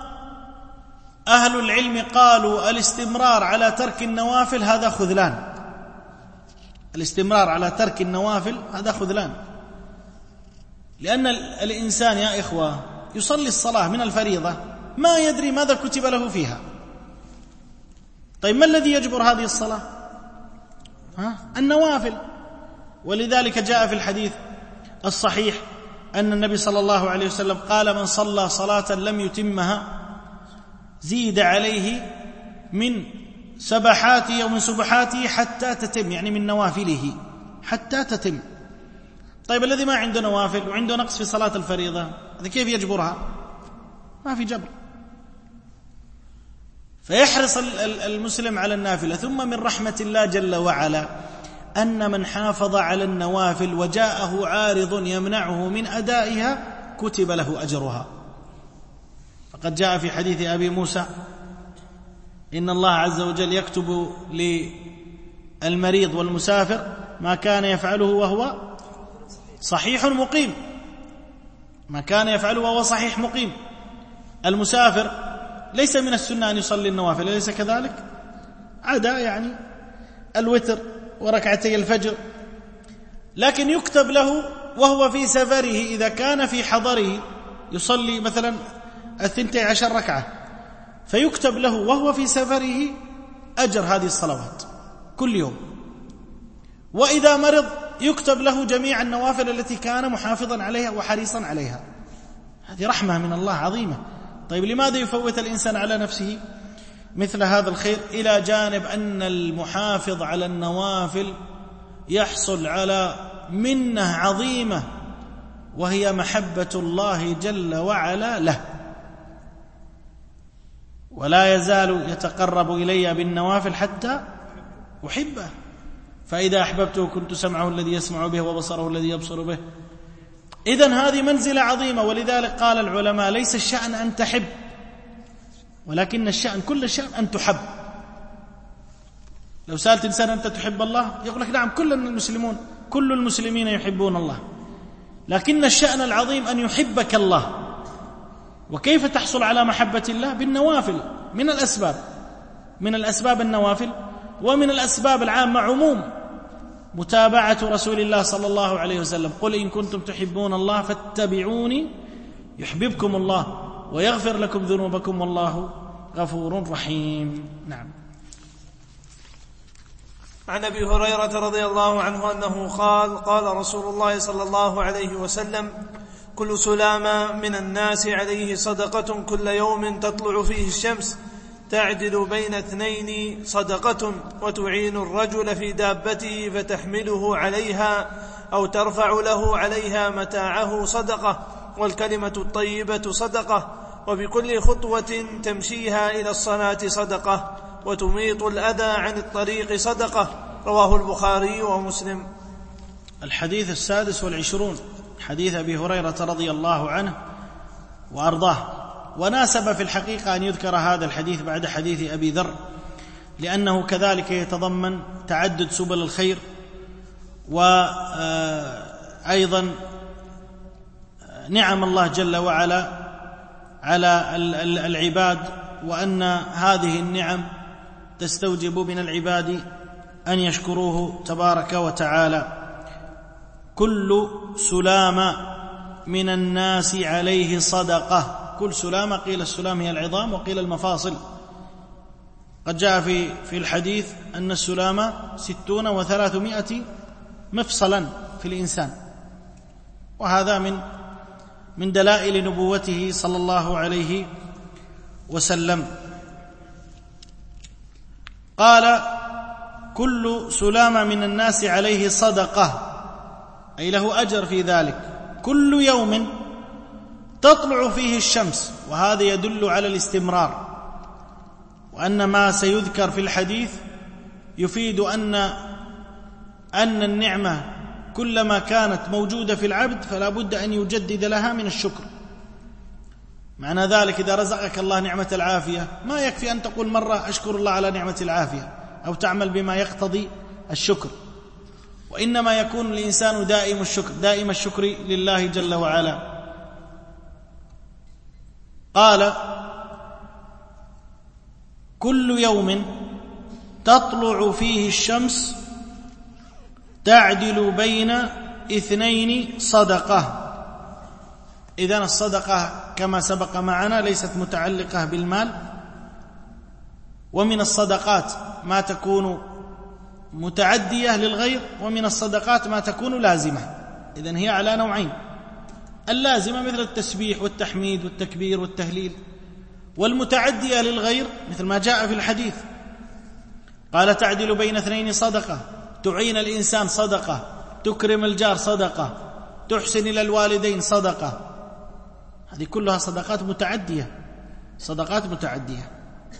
أهل العلم قالوا: الاستمرار على ترك النوافل هذا خذلان. الاستمرار على ترك النوافل هذا خذلان، لأن الإنسان يا إخوة يصلي الصلاة من الفريضة ما يدري ماذا كتب له فيها. طيب ما الذي يجبر هذه الصلاة؟ النوافل. ولذلك جاء في الحديث الصحيح أن النبي صلى الله عليه وسلم قال: من صلى صلاة لم يتمها زيد عليه من سبحاته أو من سبحاته حتى تتم، يعني من نوافله حتى تتم. طيب الذي ما عنده نوافل وعنده نقص في صلاة الفريضة هذا كيف يجبرها؟ ما في جبر. فيحرص المسلم على النافلة. ثم من رحمة الله جل وعلا أن من حافظ على النوافل وجاءه عارض يمنعه من أدائها كتب له أجرها. فقد جاء في حديث أبي موسى: إن الله عز وجل يكتب للمريض والمسافر ما كان يفعله وهو صحيح مقيم، ما كان يفعله وهو صحيح مقيم. المسافر ليس من السنة أن يصلي النوافل، أليس كذلك؟ عدا يعني الوتر وركعتي الفجر لكن يكتب له وهو في سفره إذا كان في حضره يصلي مثلا 12 ركعة، فيكتب له وهو في سفره أجر هذه الصلوات كل يوم. وإذا مرض يكتب له جميع النوافل التي كان محافظا عليها وحريصا عليها. هذه رحمة من الله عظيمة. طيب لماذا يفوت الإنسان على نفسه مثل هذا الخير؟ إلى جانب أن المحافظ على النوافل يحصل على منة عظيمة، وهي محبة الله جل وعلا له، ولا يزال يتقرب إلي بالنوافل حتى أحبه، فإذا أحببته كنت سمعه الذي يسمع به وبصره الذي يبصر به. إذن هذه منزلة عظيمة. ولذلك قال العلماء ليس الشأن أن تحب، ولكن الشأن كل الشأن أن تحب. لو سألت إنسان أنت تحب الله يقول لك نعم، كل المسلمين يحبون الله، لكن الشأن العظيم أن يحبك الله. وكيف تحصل على محبة الله؟ بالنوافل. من الأسباب النوافل، ومن الأسباب العامة عموم متابعة رسول الله صلى الله عليه وسلم. قل إن كنتم تحبون الله فاتبعوني يحببكم الله ويغفر لكم ذنوبكم والله غفور رحيم. نعم. عن أبي هريرة رضي الله عنه أنه قال: قال رسول الله صلى الله عليه وسلم: كل سلامة من الناس عليه صدقة كل يوم تطلع فيه الشمس تعدل بين 2 صدقة، وتعين الرجل في دابته فتحمله عليها أو ترفع له عليها متاعه صدقة، والكلمة الطيبة صدقة، وبكل خطوة تمشيها إلى الصلاة صدقة، وتميط الأذى عن الطريق صدقة. رواه البخاري ومسلم. الحديث 26 حديث أبي هريرة رضي الله عنه وأرضاه. وناسب في الحقيقة أن يذكر هذا الحديث بعد حديث أبي ذر، لأنه كذلك يتضمن تعدد سبل الخير، وأيضا نعم الله جل وعلا على العباد، وأن هذه النعم تستوجب من العباد أن يشكروه تبارك وتعالى. كل سلامة من الناس عليه صدقة. كل سلامة، قيل السلام هي العظام وقيل المفاصل. قد جاء في الحديث أن السلامة 60 و300 مفصلا في الإنسان، وهذا من دلائل نبوته صلى الله عليه وسلم. قال: كل سلامة من الناس عليه صدقة، أي له أجر في ذلك، كل يوم تطلع فيه الشمس. وهذا يدل على الاستمرار، وأن ما سيذكر في الحديث يفيد أن النعمة كلما كانت موجودة في العبد فلا بد أن يجدد لها من الشكر. معنى ذلك إذا رزقك الله نعمة العافية ما يكفي أن تقول مرة أشكر الله على نعمة العافية أو تعمل بما يقتضي الشكر، وإنما يكون الإنسان دائم الشكر لله جل وعلا. قال: كل يوم تطلع فيه الشمس تعدل بين 2 صدقة. إذن الصدقة كما سبق معنا ليست متعلقة بالمال، ومن الصدقات ما تكون متعدية للغير، ومن الصدقات ما تكون لازمة. إذن هي على نوعين: اللازمة مثل التسبيح والتحميد والتكبير والتهليل، والمتعدية للغير مثل ما جاء في الحديث. قال: تعدل بين 2 صدقة، تعين الإنسان صدقة، تكرم الجار صدقة، تحسن إلى الوالدين صدقة. هذه كلها صدقات متعدية.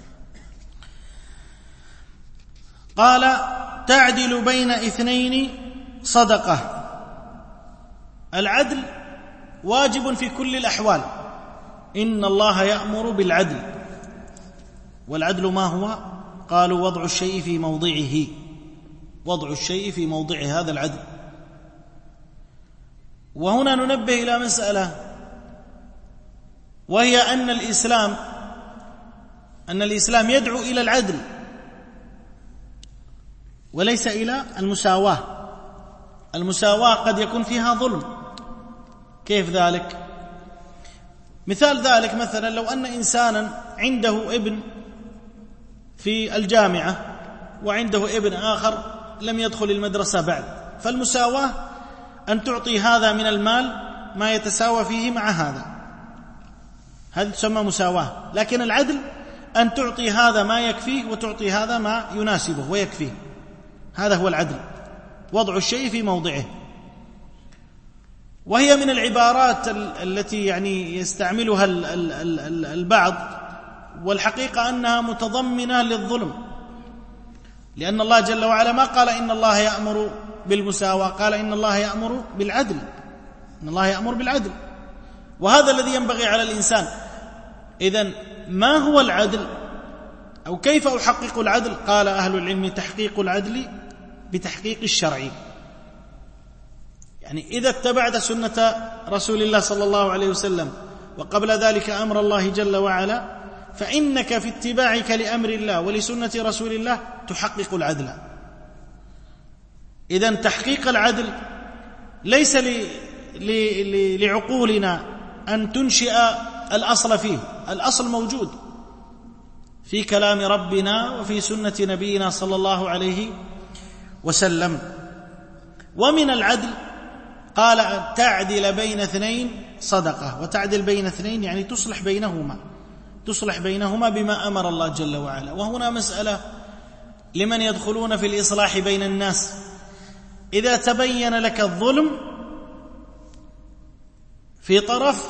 قال: تعدل بين 2 صدقة. العدل واجب في كل الأحوال. إن الله يأمر بالعدل. والعدل ما هو؟ قالوا: وضع الشيء في موضعه. وضع الشيء في موضعه، هذا العدل. وهنا ننبه إلى مسألة، وهي أن الإسلام يدعو إلى العدل وليس إلى المساواة. المساواة قد يكون فيها ظلم. كيف ذلك؟ مثال ذلك مثلا لو أن إنسانا عنده ابن في الجامعة وعنده ابن آخر لم يدخل المدرسة بعد، فالمساواة أن تعطي هذا من المال ما يتساوى فيه مع هذا تسمى مساواة. لكن العدل أن تعطي هذا ما يكفيه وتعطي هذا ما يناسبه ويكفيه، هذا هو العدل، وضع الشيء في موضعه. وهي من العبارات التي يعني يستعملها البعض، والحقيقة أنها متضمنة للظلم، لأن الله جل وعلا ما قال إن الله يأمر بالمساواة، قال إن الله يأمر بالعدل، إن الله يأمر بالعدل، وهذا الذي ينبغي على الإنسان. إذن ما هو العدل أو كيف أحقق العدل؟ قال أهل العلم تحقيق العدل بتحقيق الشرع. يعني إذا اتبعت سنة رسول الله صلى الله عليه وسلم وقبل ذلك أمر الله جل وعلا، فإنك في اتباعك لأمر الله ولسنة رسول الله تحقق العدل. إذن تحقيق العدل ليس لعقولنا أن تنشئ الأصل فيه، الأصل موجود في كلام ربنا وفي سنة نبينا صلى الله عليه وسلم. ومن العدل قال تعدل بين اثنين صدقة، وتعدل بين اثنين يعني تصلح بينهما بما أمر الله جل وعلا. وهنا مسألة لمن يدخلون في الإصلاح بين الناس: إذا تبين لك الظلم في طرف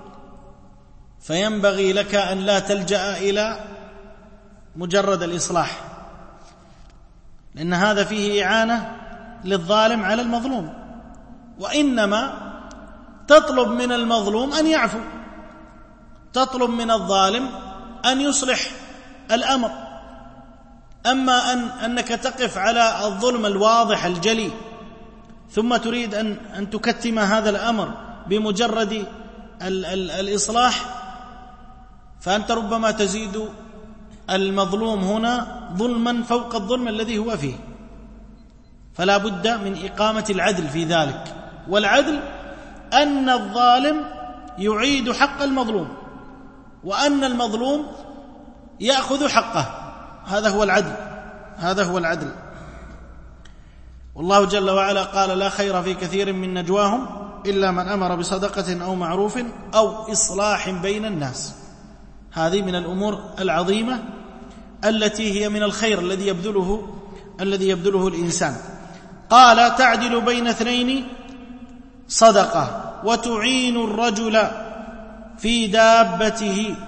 فينبغي لك أن لا تلجأ إلى مجرد الإصلاح، لأن هذا فيه إعانة للظالم على المظلوم، وإنما تطلب من المظلوم أن يعفو، تطلب من الظالم أن يصلح الأمر. أما أنك تقف على الظلم الواضح الجلي ثم تريد أن تكتم هذا الأمر بمجرد الإصلاح، فأنت ربما تزيد المظلوم هنا ظلما فوق الظلم الذي هو فيه. فلا بد من إقامة العدل في ذلك، والعدل أن الظالم يعيد حق المظلوم وأن المظلوم يأخذ حقه، هذا هو العدل. والله جل وعلا قال: لا خير في كثير من نجواهم إلا من أمر بصدقة أو معروف أو إصلاح بين الناس. هذه من الأمور العظيمة التي هي من الخير الذي يبذله الإنسان. قال: تعدل بين اثنين صدقة وتعين الرجل في دابته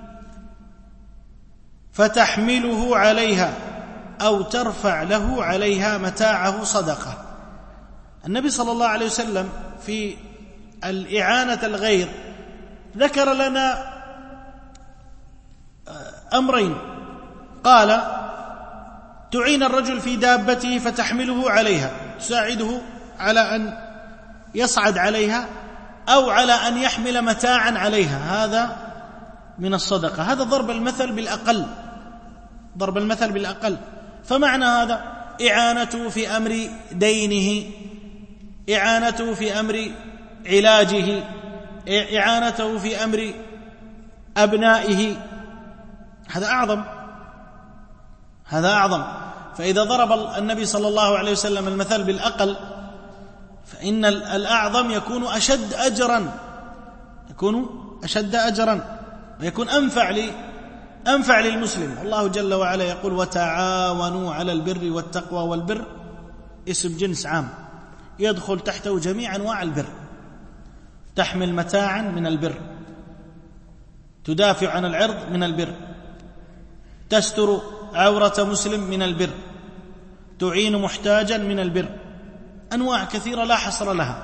فتحمله عليها أو ترفع له عليها متاعه صدقة. النبي صلى الله عليه وسلم في الإعانة الغير ذكر لنا أمرين. قال: تعين الرجل في دابته فتحمله عليها، تساعده على أن يصعد عليها أو على أن يحمل متاعا عليها، هذا من الصدقة. هذا ضرب المثل بالأقل. فمعنى هذا إعانته في أمر دينه، إعانته في أمر علاجه، إعانته في أمر أبنائه، هذا أعظم. فإذا ضرب النبي صلى الله عليه وسلم المثل بالأقل، فإن الأعظم يكون أشد أجرا ويكون أنفع للمسلم. الله جل وعلا يقول: وتعاونوا على البر والتقوى. والبر اسم جنس عام يدخل تحته جميع أنواع البر. تحمل متاعا من البر، تدافع عن العرض من البر، تستر عورة مسلم من البر، تعين محتاجا من البر، أنواع كثيرة لا حصر لها.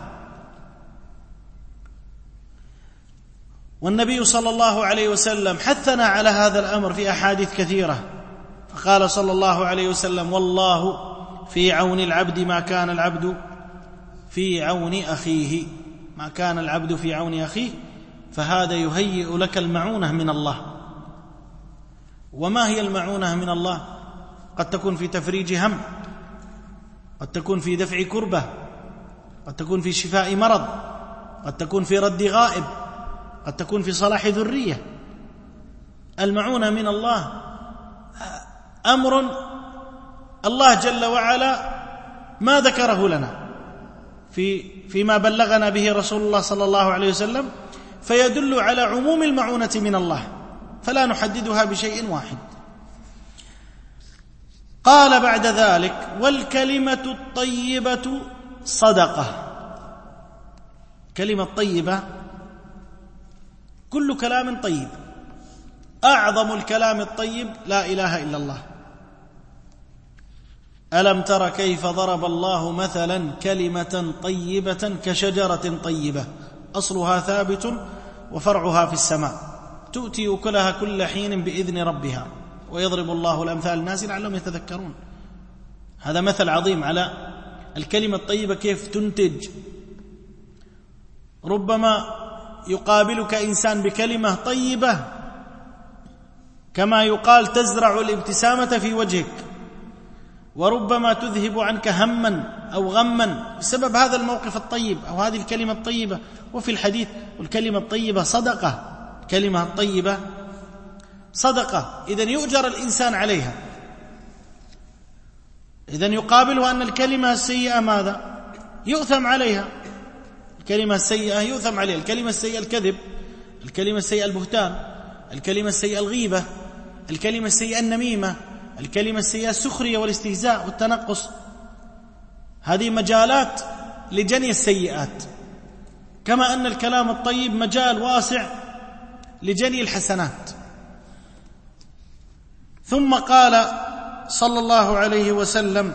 والنبي صلى الله عليه وسلم حثنا على هذا الأمر في أحاديث كثيرة، فقال صلى الله عليه وسلم: والله في عون العبد ما كان العبد في عون أخيه. ما كان العبد في عون أخيه، فهذا يهيئ لك المعونة من الله. وما هي المعونة من الله؟ قد تكون في تفريج هم، قد تكون في دفع كربة، قد تكون في شفاء مرض، قد تكون في رد غائب، قد تكون في صلاح ذرية. المعونة من الله أمر الله جل وعلا ما ذكره لنا فيما بلغنا به رسول الله صلى الله عليه وسلم، فيدل على عموم المعونة من الله، فلا نحددها بشيء واحد. قال بعد ذلك: والكلمة الطيبة صدقة. كلمة طيبة كل كلام طيب، أعظم الكلام الطيب لا إله إلا الله. ألم تر كيف ضرب الله مثلا كلمة طيبة كشجرة طيبة أصلها ثابت وفرعها في السماء تؤتي أكلها كل حين بإذن ربها ويضرب الله الأمثال للناس لعلهم يتذكرون. هذا مثل عظيم على الكلمة الطيبة كيف تنتج. ربما يقابلك إنسان بكلمة طيبة كما يقال تزرع الابتسامة في وجهك، وربما تذهب عنك هما أو غما بسبب هذا الموقف الطيب أو هذه الكلمة الطيبة. وفي الحديث: والكلمة الطيبة صدقة. كلمة الطيبة صدقة، إذن يؤجر الإنسان عليها. إذن يقابله أن الكلمة السيئة ماذا؟ يؤثم عليها. الكلمة السيئة يؤثم عليها. الكلمة السيئة الكذب، الكلمة السيئة البهتان، الكلمة السيئة الغيبة، الكلمة السيئة النميمة، الكلمة السيئة السخرية والاستهزاء والتنقص. هذه مجالات لجني السيئات، كما أن الكلام الطيب مجال واسع لجني الحسنات. ثم قال صلى الله عليه وسلم: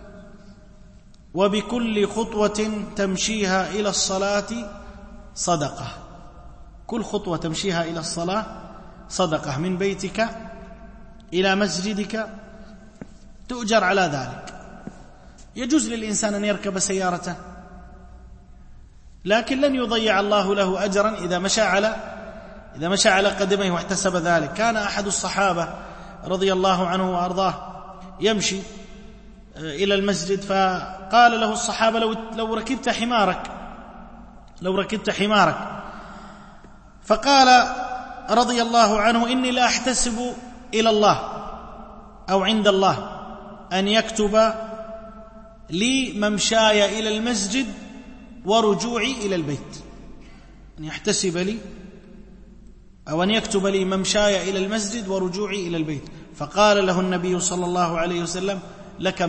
وبكل خطوة تمشيها إلى الصلاة صدقة. كل خطوة تمشيها إلى الصلاة صدقة، من بيتك إلى مسجدك تؤجر على ذلك. يجوز للإنسان أن يركب سيارته، لكن لن يضيع الله له أجرا إذا مشى على قدميه واحتسب ذلك. كان أحد الصحابة رضي الله عنه وأرضاه يمشي إلى المسجد، فقال له الصحابة: لو ركبت حمارك. فقال رضي الله عنه: إني لا أحتسب إلى الله أو عند الله أن يكتب لي ممشاي إلى المسجد ورجوعي إلى البيت، أن يحتسب لي أو أن يكتب لي ممشاي إلى المسجد ورجوعي إلى البيت. فقال له النبي صلى الله عليه وسلم: لك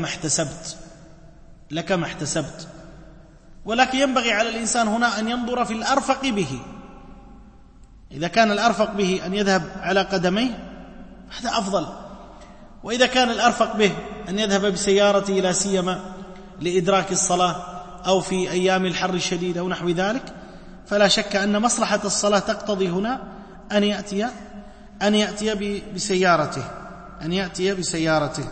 ما احتسبت. ولكن ينبغي على الإنسان هنا أن ينظر في الأرفق به. إذا كان الأرفق به أن يذهب على قدميه هذا أفضل، وإذا كان الأرفق به أن يذهب بسيارته لا سيما لإدراك الصلاة أو في أيام الحر الشديد أو نحو ذلك، فلا شك أن مصلحة الصلاة تقتضي هنا أن يأتي بسيارته.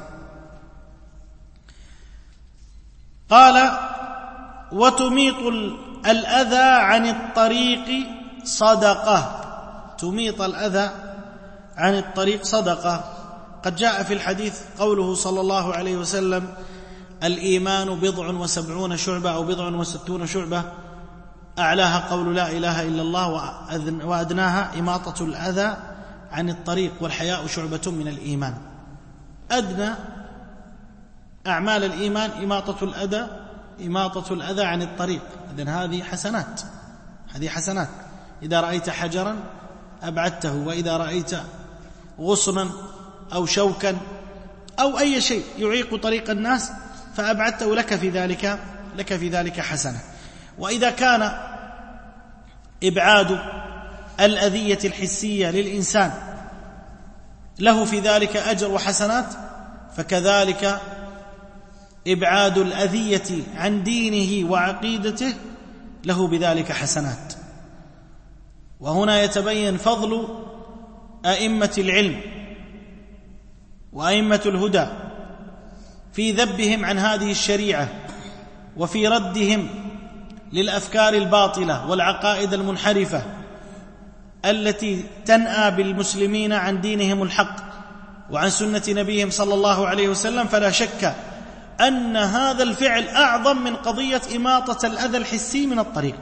قال: وتميط الأذى عن الطريق صدقة. تميط الأذى عن الطريق صدقة. قد جاء في الحديث قوله صلى الله عليه وسلم: الإيمان 70 شعبة أو 60 شعبة، أعلاها قول لا إله إلا الله وأدناها إماطة الأذى عن الطريق، والحياء شعبة من الإيمان. أدنى أعمال الإيمان إماطة الأذى عن الطريق. إذن هذه حسنات. إذا رأيت حجرا أبعدته، وإذا رأيت غصنا أو شوكا أو أي شيء يعيق طريق الناس فأبعدته، لك في ذلك حسنة. وإذا كان إبعاد الأذية الحسية للإنسان له في ذلك أجر وحسنات، فكذلك إبعاد الأذية عن دينه وعقيدته له بذلك حسنات. وهنا يتبين فضل أئمة العلم وأئمة الهدى في ذبهم عن هذه الشريعة، وفي ردهم للأفكار الباطلة والعقائد المنحرفة التي تنأى بالمسلمين عن دينهم الحق وعن سنة نبيهم صلى الله عليه وسلم. فلا شك أن هذا الفعل أعظم من قضية إماطة الأذى الحسي من الطريق.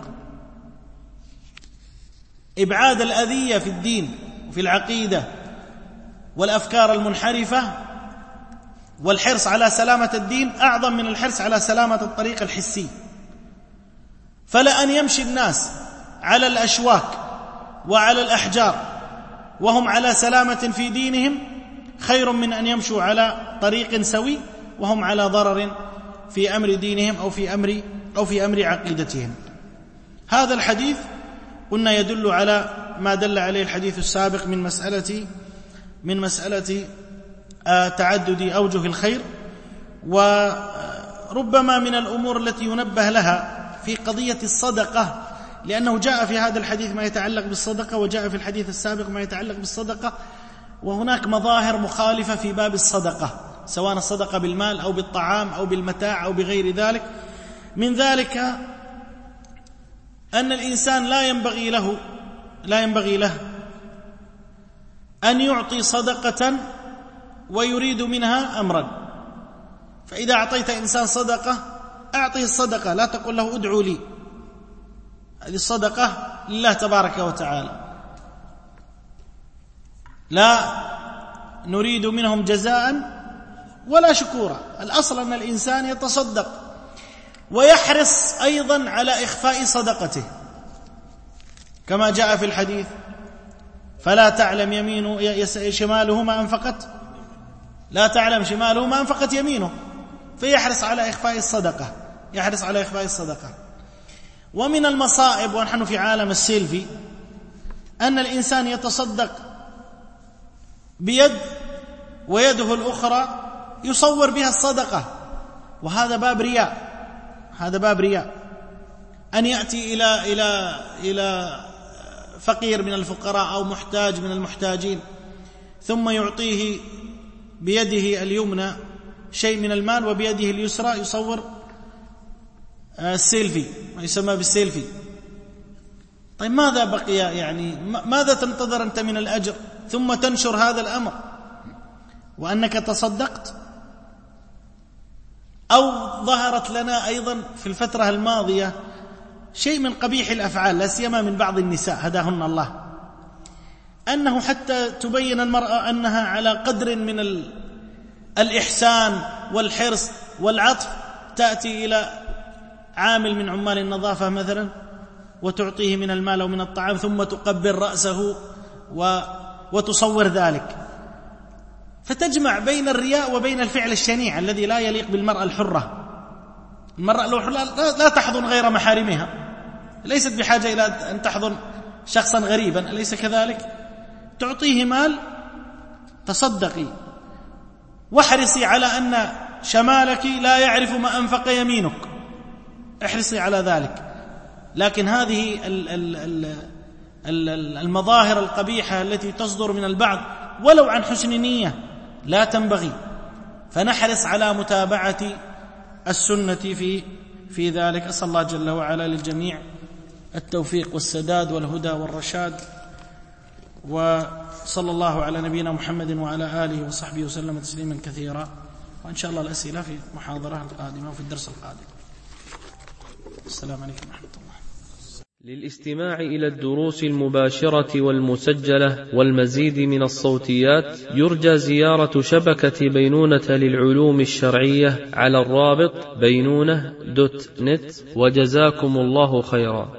إبعاد الأذية في الدين وفي العقيدة والأفكار المنحرفة والحرص على سلامة الدين أعظم من الحرص على سلامة الطريق الحسي. فلأن يمشي الناس على الأشواك وعلى الأحجار وهم على سلامة في دينهم خير من أن يمشوا على طريق سوي وهم على ضرر في أمر دينهم أو في أمر عقيدتهم. هذا الحديث قلنا يدل على ما دل عليه الحديث السابق من مسألة تعدد أوجه الخير. وربما من الأمور التي ينبه لها في قضية الصدقة، لأنه جاء في هذا الحديث ما يتعلق بالصدقة وجاء في الحديث السابق ما يتعلق بالصدقة، وهناك مظاهر مخالفة في باب الصدقة، سواء الصدقة بالمال أو بالطعام أو بالمتاع أو بغير ذلك. من ذلك أن الإنسان لا ينبغي له أن يعطي صدقة ويريد منها أمرا. فإذا أعطيت إنسان صدقة أعطيه الصدقة، لا تقل له ادعوا لي، هذه الصدقة لله تبارك وتعالى، لا نريد منهم جزاء ولا شكورا. الأصل أن الإنسان يتصدق ويحرص أيضا على إخفاء صدقته، كما جاء في الحديث: فلا تعلم شماله ما أنفقت، لا تعلم شماله ما أنفقت يمينه، فيحرص على إخفاء الصدقة. ومن المصائب ونحن في عالم السيلفي أن الإنسان يتصدق بيد ويده الأخرى يصور بها الصدقة، وهذا باب رياء. أن يأتي إلى فقير من الفقراء أو محتاج من المحتاجين ثم يعطيه بيده اليمنى شيء من المال وبيده اليسرى يصور السيلفي، ما يسمى بالسيلفي. طيب ماذا بقي؟ يعني ماذا تنتظر أنت من الأجر ثم تنشر هذا الأمر وأنك تصدقت؟ أو ظهرت لنا أيضا في الفترة الماضية شيء من قبيح الأفعال، لا سيما من بعض النساء هداهن الله، أنه حتى تبين المرأة أنها على قدر من الإحسان والحرص والعطف تأتي إلى عامل من عمال النظافة مثلا وتعطيه من المال أو من الطعام ثم تقبل رأسه وتصور ذلك، فتجمع بين الرياء وبين الفعل الشنيع الذي لا يليق بالمرأة الحرة. المرأة لا تحضن غير محارمها، ليست بحاجة إلى أن تحضن شخصا غريبا، أليس كذلك؟ تعطيه مال، تصدقي واحرصي على أن شمالك لا يعرف ما أنفق يمينك، احرصي على ذلك. لكن هذه المظاهر القبيحة التي تصدر من البعض ولو عن حسن نية لا تنبغي، فنحرص على متابعة السنة في ذلك. أسأل الله جل وعلا للجميع التوفيق والسداد والهدى والرشاد، وصلى الله على نبينا محمد وعلى آله وصحبه وسلم تسليما كثيرا. وإن شاء الله الأسئلة في المحاضرة القادمة وفي الدرس القادم. السلام عليكم ورحمة الله. للاستماع إلى الدروس المباشرة والمسجلة والمزيد من الصوتيات يرجى زيارة شبكة بينونة للعلوم الشرعية على الرابط بينونة.net. وجزاكم الله خيرا.